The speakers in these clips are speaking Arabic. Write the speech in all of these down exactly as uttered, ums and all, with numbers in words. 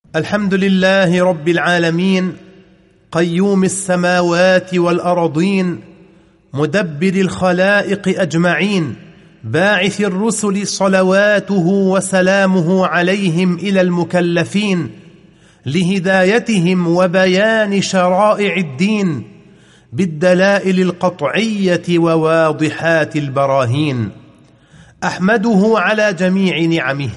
الحمد لله رب العالمين، قيوم السماوات والأرضين، مدبر الخلائق أجمعين، باعث الرسل صلواته وسلامه عليهم إلى المكلفين لهدايتهم وبيان شرائع الدين بالدلائل القطعية وواضحات البراهين. أحمده على جميع نعمه،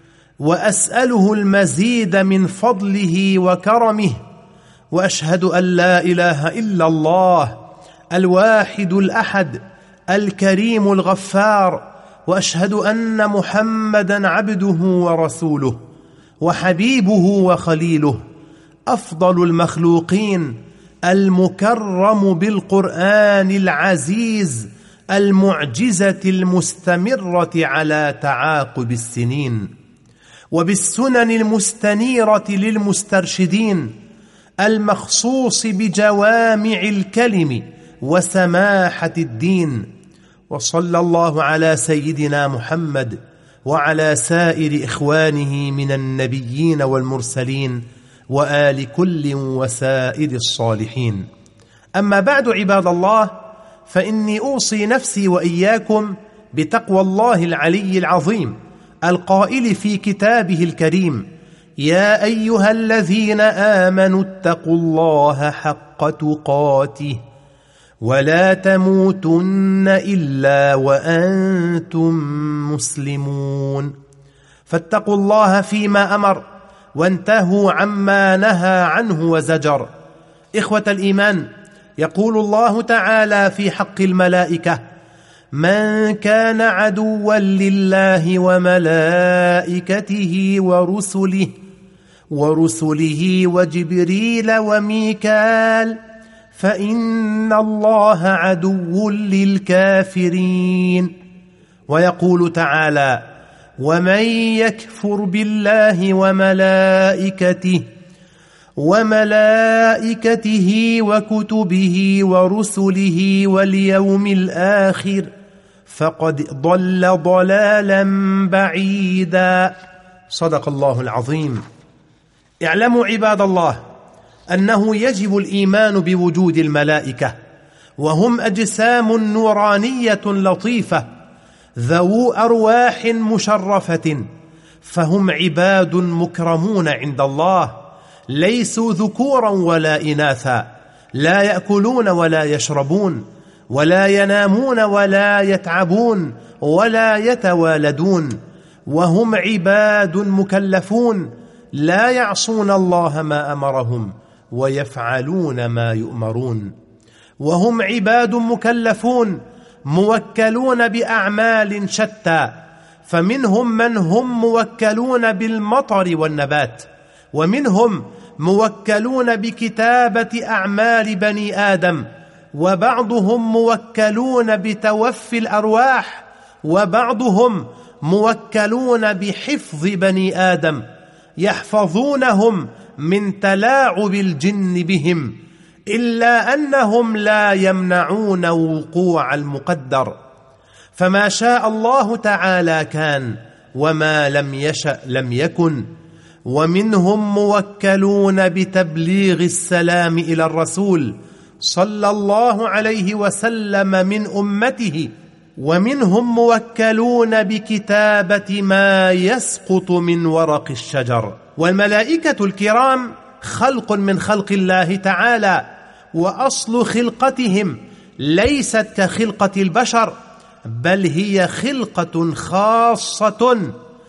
وأسأله المزيد من فضله وكرمه، وأشهد أن لا إله إلا الله الواحد الأحد الكريم الغفار، وأشهد أن محمدًا عبده ورسوله وحبيبه وخليله، أفضل المخلوقين، المكرم بالقرآن العزيز، المعجزة المستمرة على تعاقب السنين، وبالسنن المستنيرة للمسترشدين، المخصوص بجوامع الكلم وسماحة الدين. وصلى الله على سيدنا محمد وعلى سائر إخوانه من النبيين والمرسلين وآل كل وسائر الصالحين. أما بعد، عباد الله، فإني أوصي نفسي وإياكم بتقوى الله العلي العظيم القائل في كتابه الكريم: يا أيها الذين آمنوا اتقوا الله حق تقاته ولا تموتن إلا وأنتم مسلمون. فاتقوا الله فيما أمر، وانتهوا عما نهى عنه وزجر. إخوة الإيمان، يقول الله تعالى في حق الملائكة: من كان عدوا لله وملائكته ورسله ورسله وجبريل وميكال فإن الله عدو للكافرين. ويقول تعالى: ومن يكفر بالله وملائكته وملائكته وكتبه ورسله واليوم الآخر فقد ضل ضلالا بعيدا. صدق الله العظيم. اعلموا عباد الله أنه يجب الإيمان بوجود الملائكة، وهم أجسام نورانية لطيفة ذو أرواح مشرفة، فهم عباد مكرمون عند الله، ليسوا ذكورا ولا إناثا، لا يأكلون ولا يشربون ولا ينامون ولا يتعبون ولا يتوالدون، وهم عباد مكلفون لا يعصون الله ما أمرهم ويفعلون ما يؤمرون، وهم عباد مكلفون موكلون بأعمال شتى، فمنهم من هم موكلون بالمطر والنبات، ومنهم موكلون بكتابة أعمال بني آدم، وبعضهم موكلون بتوفي الأرواح، وبعضهم موكلون بحفظ بني آدم، يحفظونهم من تلاعب الجن بهم، إلا أنهم لا يمنعون وقوع المقدر، فما شاء الله تعالى كان، وما لم يشأ لم يكن. ومنهم موكلون بتبليغ السلام إلى الرسول صلى الله عليه وسلم من أمته، ومنهم موكلون بكتابة ما يسقط من ورق الشجر. والملائكة الكرام خلق من خلق الله تعالى، وأصل خلقتهم ليست كخلقة البشر، بل هي خلقة خاصة،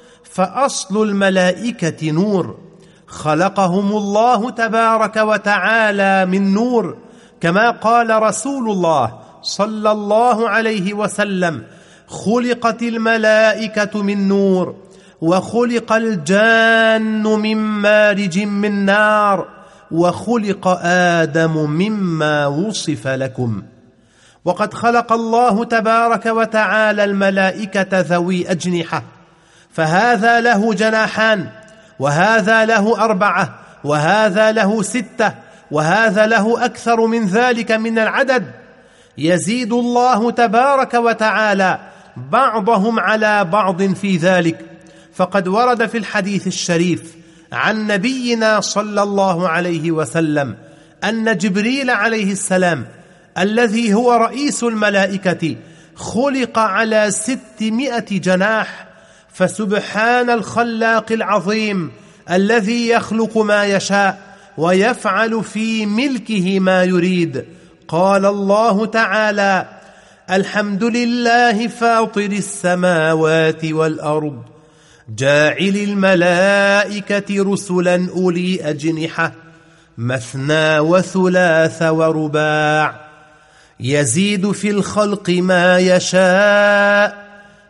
فأصل الملائكة نور، خلقهم الله تبارك وتعالى من نور، كما قال رسول الله صلى الله عليه وسلم: خلقت الملائكة من نور، وخلق الجان من مارج من نار، وخلق آدم مما وصف لكم. وقد خلق الله تبارك وتعالى الملائكة ذوي أجنحة، فهذا له جناحان، وهذا له أربعة، وهذا له ستة، وهذا له أكثر من ذلك من العدد، يزيد الله تبارك وتعالى بعضهم على بعض في ذلك. فقد ورد في الحديث الشريف عن نبينا صلى الله عليه وسلم أن جبريل عليه السلام الذي هو رئيس الملائكة خلق على ستمائة جناح، فسبحان الخلاق العظيم الذي يخلق ما يشاء ويفعل في ملكه ما يريد. قال الله تعالى: الحمد لله فاطر السماوات والأرض جاعل الملائكة رسلا أولي أجنحة مثنى وثلاث ورباع يزيد في الخلق ما يشاء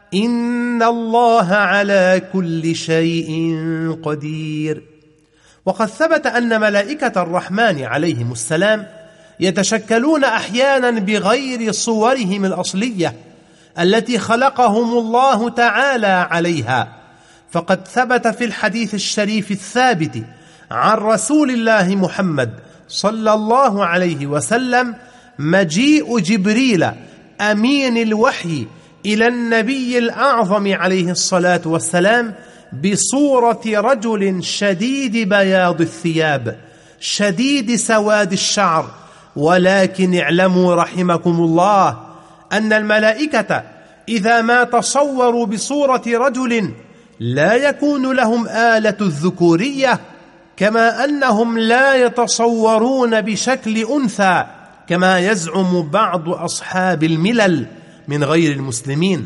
إن الله على كل شيء قدير. وقد ثبت أن ملائكة الرحمن عليهم السلام يتشكلون أحيانا بغير صورهم الأصلية التي خلقهم الله تعالى عليها، فقد ثبت في الحديث الشريف الثابت عن رسول الله محمد صلى الله عليه وسلم مجيء جبريل أمين الوحي إلى النبي الأعظم عليه الصلاة والسلام بصورة رجل شديد بياض الثياب شديد سواد الشعر. ولكن اعلموا رحمكم الله أن الملائكة إذا ما تصوروا بصورة رجل لا يكون لهم آلة الذكورية، كما أنهم لا يتصورون بشكل أنثى كما يزعم بعض أصحاب الملل من غير المسلمين،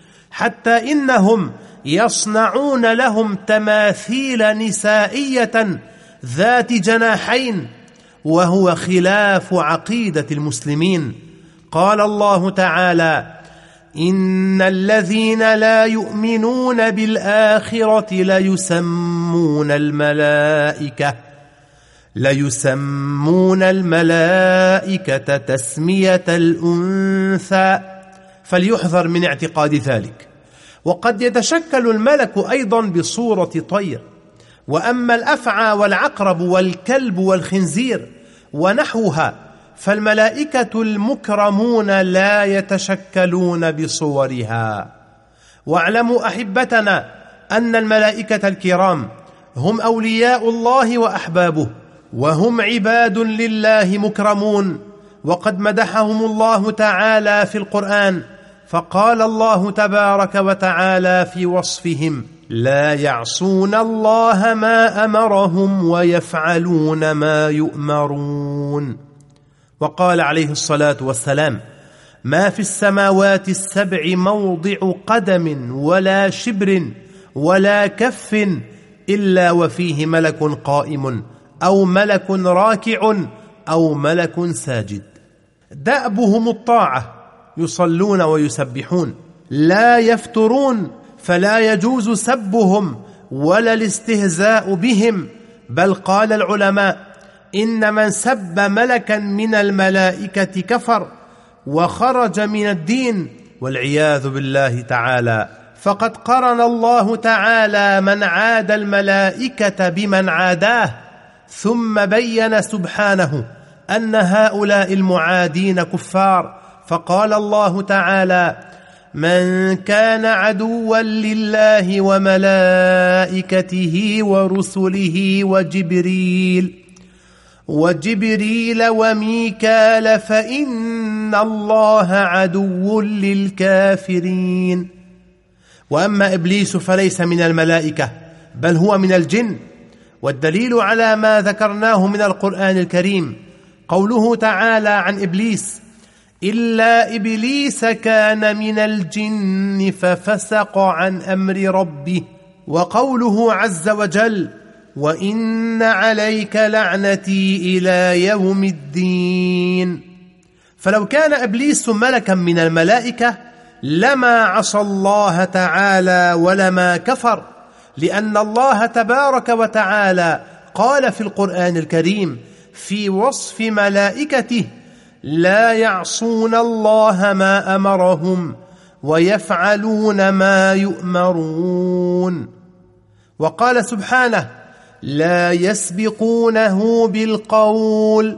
حتى إنهم يصنعون لهم تماثيل نسائية ذات جناحين، وهو خلاف عقيدة المسلمين. قال الله تعالى: إن الذين لا يؤمنون بالآخرة ليسمون الملائكة ليسمون الملائكة تسمية الأنثى، فليحذر من اعتقاد ذلك. وقد يتشكل الملك أيضا بصورة طير. وأما الأفعى والعقرب والكلب والخنزير ونحوها فالملائكة المكرمون لا يتشكلون بصورها. واعلموا أحبتنا أن الملائكة الكرام هم أولياء الله وأحبابه، وهم عباد لله مكرمون، وقد مدحهم الله تعالى في القرآن، فقال الله تبارك وتعالى في وصفهم: لا يعصون الله ما أمرهم ويفعلون ما يؤمرون. وقال عليه الصلاة والسلام: ما في السماوات السبع موضع قدم ولا شبر ولا كف إلا وفيه ملك قائم أو ملك راكع أو ملك ساجد. دأبهم الطاعة، يصلون ويسبحون، لا يفترون، فلا يجوز سبهم ولا الاستهزاء بهم، بل قال العلماء: إن من سب ملكا من الملائكة كفر وخرج من الدين والعياذ بالله تعالى. فقد قرن الله تعالى من عاد الملائكة بمن عاداه، ثم بين سبحانه أن هؤلاء المعادين كفار، فقال الله تعالى: من كان عدوا لله وملائكته ورسله وجبريل وجبريل وميكال فإن الله عدو للكافرين. وأما إبليس فليس من الملائكة بل هو من الجن، والدليل على ما ذكرناه من القرآن الكريم قوله تعالى عن إبليس: إلا إبليس كان من الجن ففسق عن أمر ربه، وقوله عز وجل: وإن عليك لعنتي إلى يوم الدين. فلو كان إبليس ملكا من الملائكة لما عصى الله تعالى ولما كفر، لأن الله تبارك وتعالى قال في القرآن الكريم في وصف ملائكته: لا يعصون الله ما أمرهم ويفعلون ما يؤمرون. وقال سبحانه: لا يسبقونه بالقول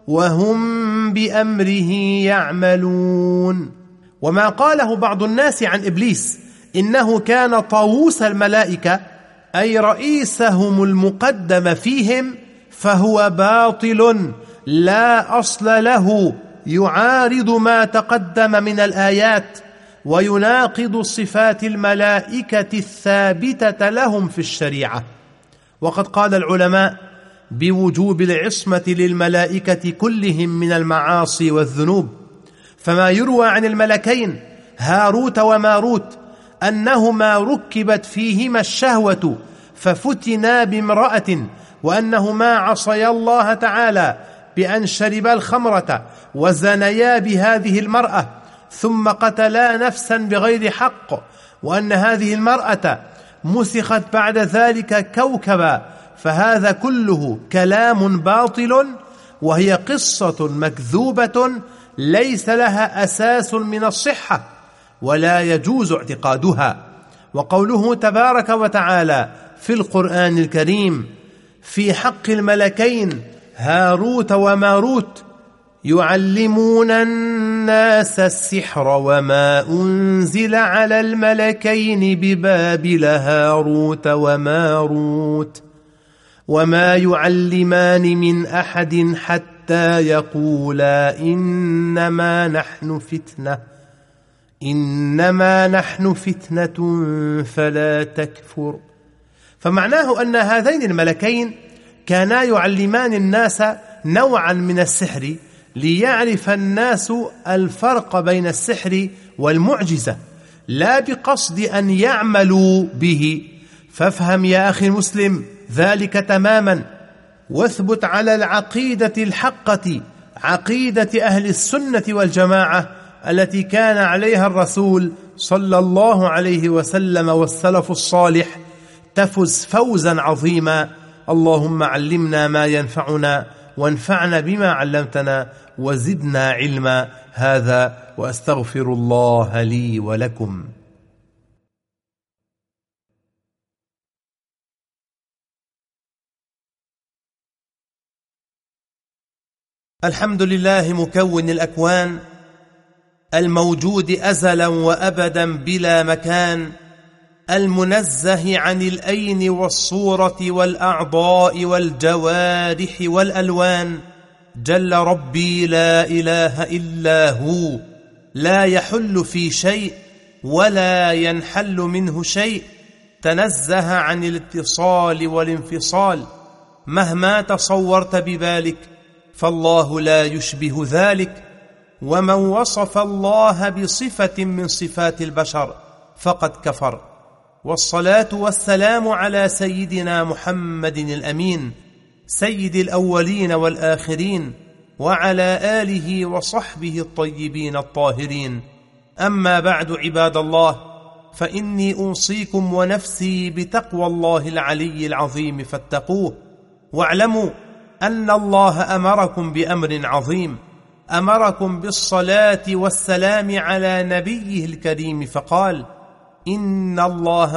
وهم بأمره يعملون. وما قاله بعض الناس عن إبليس إنه كان طاووس الملائكة أي رئيسهم المقدم فيهم، فهو باطل لا أصل له، يعارض ما تقدم من الآيات ويناقض صفات الملائكة الثابتة لهم في الشريعة. وقد قال العلماء بوجوب العصمة للملائكة كلهم من المعاصي والذنوب، فما يروى عن الملكين هاروت وماروت أنهما ركبت فيهما الشهوة ففتنا بامرأة، وأنهما عصيا الله تعالى بأن شربا الخمرة وزنيا بهذه المرأة ثم قتلا نفسا بغير حق، وأن هذه المرأة مسخت بعد ذلك كوكبا، فهذا كله كلام باطل، وهي قصة مكذوبة ليس لها أساس من الصحة ولا يجوز اعتقادها. وقوله تبارك وتعالى في القرآن الكريم في حق الملكين هاروت وماروت: يعلمون الناس السحر وما أنزل على الملكين ببابل هاروت وماروت وما يعلمان من أحد حتى يقولا إنما نحن فتنة إنما نحن فتنة فلا تكفر. فمعناه أن هذين الملكين كانا يعلمان الناس نوعا من السحر ليعرف الناس الفرق بين السحر والمعجزة، لا بقصد أن يعملوا به. فافهم يا أخي المسلم ذلك تماما، واثبت على العقيدة الحقة، عقيدة أهل السنة والجماعة التي كان عليها الرسول صلى الله عليه وسلم والسلف الصالح، تفز فوزا عظيما. اللهم علمنا ما ينفعنا وانفعنا بما علمتنا وزدنا علما. هذا وأستغفر الله لي ولكم. الحمد لله مكون الأكوان، الموجود أزلا وأبدا بلا مكان، المنزه عن الأين والصورة والأعضاء والجوارح والألوان. جل ربي لا إله إلا هو، لا يحل في شيء ولا ينحل منه شيء، تنزه عن الاتصال والانفصال. مهما تصورت بذلك فالله لا يشبه ذلك، ومن وصف الله بصفة من صفات البشر فقد كفر. والصلاة والسلام على سيدنا محمد الأمين، سيد الأولين والآخرين، وعلى آله وصحبه الطيبين الطاهرين. أما بعد عباد الله، فإني أوصيكم ونفسي بتقوى الله العلي العظيم فاتقوه، واعلموا أن الله أمركم بأمر عظيم، أمركم بالصلاة والسلام على نبيه الكريم، فقال: إن الله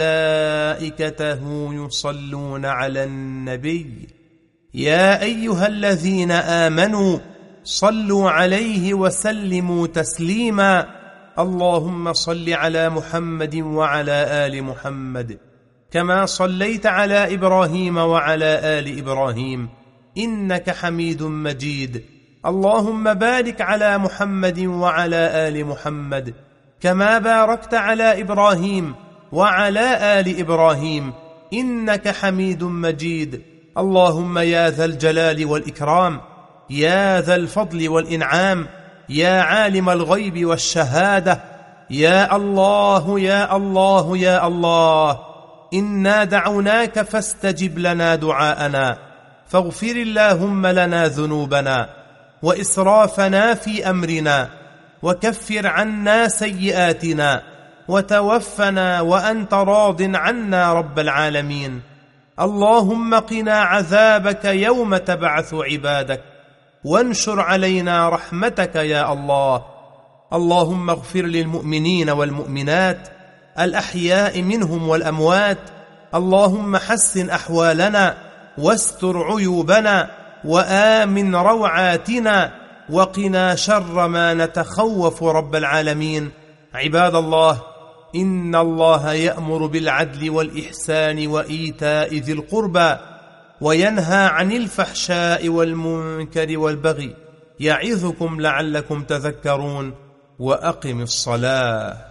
وملائكته يصلون على النبي يا أيها الذين آمنوا صلوا عليه وسلموا تسليما. اللهم صل على محمد وعلى آل محمد كما صليت على إبراهيم وعلى آل إبراهيم إنك حميد مجيد. اللهم بارك على محمد وعلى آل محمد كما باركت على إبراهيم وعلى آل إبراهيم إنك حميد مجيد. اللهم يا ذا الجلال والإكرام، يا ذا الفضل والإنعام، يا عالم الغيب والشهادة، يا الله يا الله يا الله، إنا دعوناك فاستجب لنا دعاءنا، فاغفر اللهم لنا ذنوبنا وإسرافنا في أمرنا، وكفر عنا سيئاتنا، وتوفنا وأنت راض عنا رب العالمين. اللهم قنا عذابك يوم تبعث عبادك، وانشر علينا رحمتك يا الله. اللهم اغفر للمؤمنين والمؤمنات الأحياء منهم والأموات. اللهم حسن أحوالنا واستر عيوبنا وآمن روعاتنا، وقنا شر ما نتخوف رب العالمين. عباد الله، إن الله يأمر بالعدل والإحسان وإيتاء ذي القربى وينهى عن الفحشاء والمنكر والبغي يعظكم لعلكم تذكرون وأقم الصلاة.